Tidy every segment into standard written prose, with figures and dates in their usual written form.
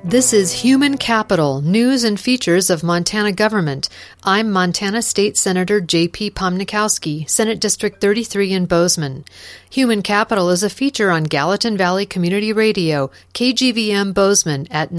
This is Human Capital, News and Features of Montana Government. I'm Montana State Senator J.P. Pomnikowski, Senate District 33 in Bozeman. Human Capital is a feature on Gallatin Valley Community Radio, KGVM Bozeman at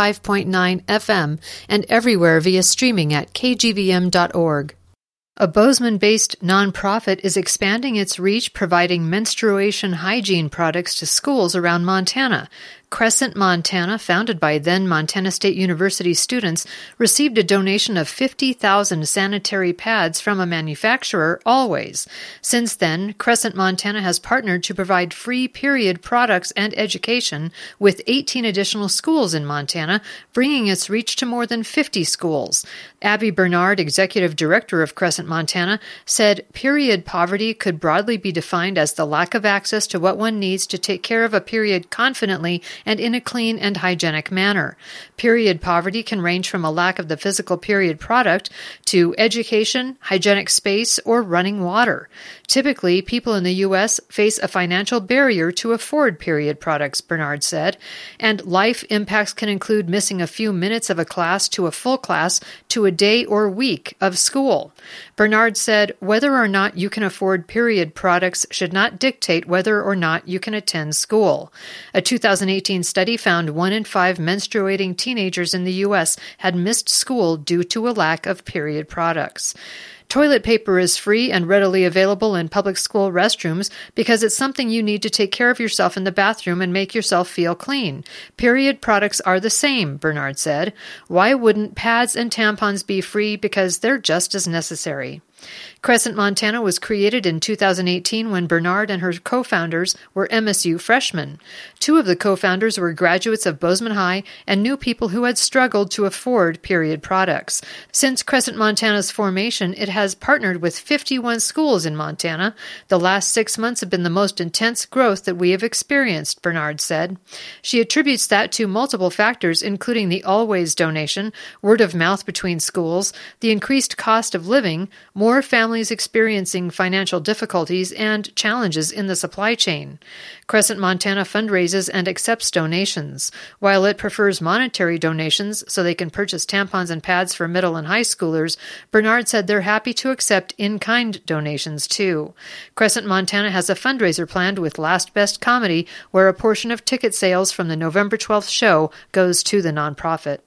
95.9 FM and everywhere via streaming at kgvm.org. A Bozeman-based nonprofit is expanding its reach, providing menstruation hygiene products to schools around Montana. Crescent Montana, founded by then Montana State University students, received a donation of 50,000 sanitary pads from a manufacturer, Always. Since then, Crescent Montana has partnered to provide free period products and education with 18 additional schools in Montana, bringing its reach to more than 50 schools. Abby Bernard, executive director of Crescent Montana, said period poverty could broadly be defined as the lack of access to what one needs to take care of a period confidently and in a clean and hygienic manner. Period poverty can range from a lack of the physical period product to education, hygienic space, or running water. Typically, people in the U.S. face a financial barrier to afford period products, Bernard said, and life impacts can include missing a few minutes of a class to a full class to a day or week of school. Bernard said whether or not you can afford period products should not dictate whether or not you can attend school. A 2018 study found 1 in 5 menstruating teenagers in the U.S. had missed school due to a lack of period products. Toilet paper is free and readily available in public school restrooms because it's something you need to take care of yourself in the bathroom and make yourself feel clean. Period products are the same, Bernard said. Why wouldn't pads and tampons be free? Because they're just as necessary. Crescent Montana was created in 2018 when Bernard and her co-founders were MSU freshmen. 2 of the co-founders were graduates of Bozeman High and knew people who had struggled to afford period products. Since Crescent Montana's formation, it has partnered with 51 schools in Montana. The last 6 months have been the most intense growth that we have experienced, Bernard said. She attributes that to multiple factors, including the Always donation, word of mouth between schools, the increased cost of living, more families experiencing financial difficulties, and challenges in the supply chain. Crescent Montana fundraises and accepts donations. While it prefers monetary donations so they can purchase tampons and pads for middle and high schoolers, Bernard said they're happy to accept in-kind donations too. Crescent Montana has a fundraiser planned with Last Best Comedy, where a portion of ticket sales from the November 12th show goes to the nonprofit.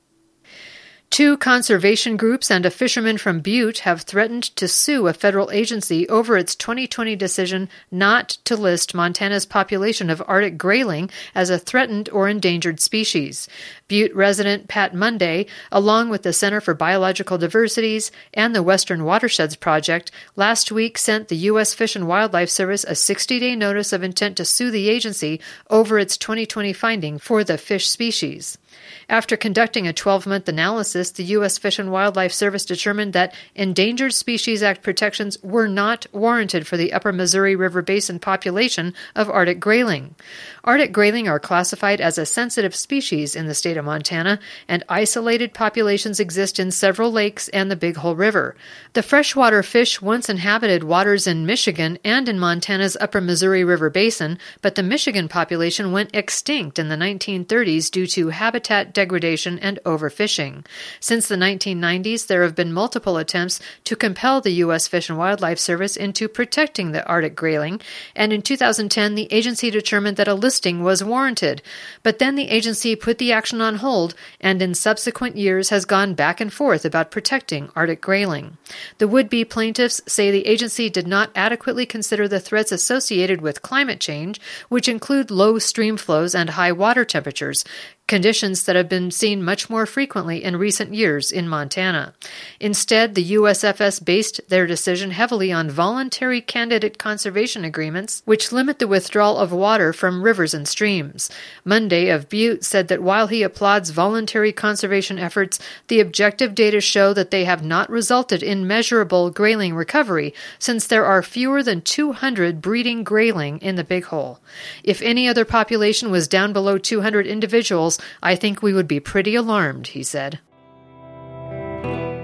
2 conservation groups and a fisherman from Butte have threatened to sue a federal agency over its 2020 decision not to list Montana's population of Arctic grayling as a threatened or endangered species. Butte resident Pat Monday, along with the Center for Biological Diversities and the Western Watersheds Project, last week sent the U.S. Fish and Wildlife Service a 60-day notice of intent to sue the agency over its 2020 finding for the fish species. After conducting a 12-month analysis, the U.S. Fish and Wildlife Service determined that Endangered Species Act protections were not warranted for the upper Missouri River Basin population of Arctic grayling. Arctic grayling are classified as a sensitive species in the state of Montana, and isolated populations exist in several lakes and the Big Hole River. The freshwater fish once inhabited waters in Michigan and in Montana's upper Missouri River Basin, but the Michigan population went extinct in the 1930s due to habitat degradation and overfishing. Since the 1990s, there have been multiple attempts to compel the U.S. Fish and Wildlife Service into protecting the Arctic grayling, and in 2010, the agency determined that a listing was warranted. But then the agency put the action on hold, and in subsequent years has gone back and forth about protecting Arctic grayling. The would-be plaintiffs say the agency did not adequately consider the threats associated with climate change, which include low stream flows and high water temperatures, conditions that have been seen much more frequently in recent years in Montana. Instead, the USFS based their decision heavily on voluntary candidate conservation agreements, which limit the withdrawal of water from rivers and streams. Monday of Butte said that while he applauds voluntary conservation efforts, the objective data show that they have not resulted in measurable grayling recovery, since there are fewer than 200 breeding grayling in the Big Hole. If any other population was down below 200 individuals, I think we would be pretty alarmed, he said.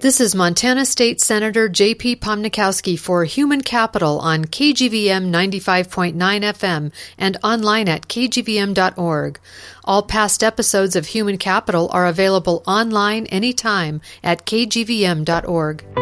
This is Montana State Senator J.P. Pomnikowski for Human Capital on KGVM 95.9 FM and online at kgvm.org. All past episodes of Human Capital are available online anytime at kgvm.org.